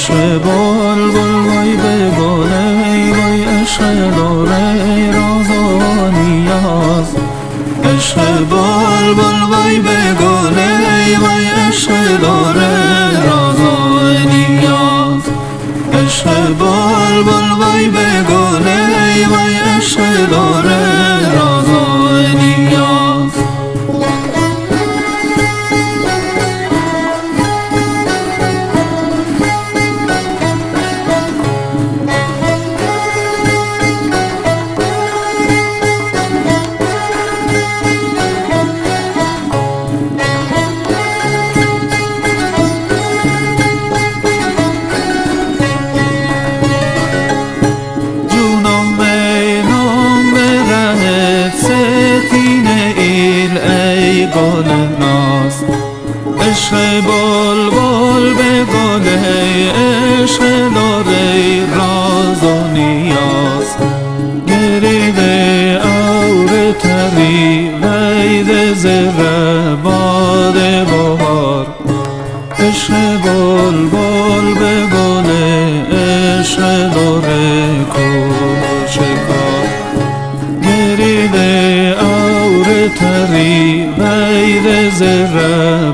عشق بلبل وای به گله وای عشق داره راز و نیاز عشق بلبل وای به گله وای عشق داره راز و نیاز عشق بلبل وای به گله وای عشق داره راز و نیاز گل ناز عشق بلبل به گله عشق داره راز و نیاز گریده اور تری وید زره باد بهار عشق بلبل به گله عشق داره کوچکار گریده اور تری وید زره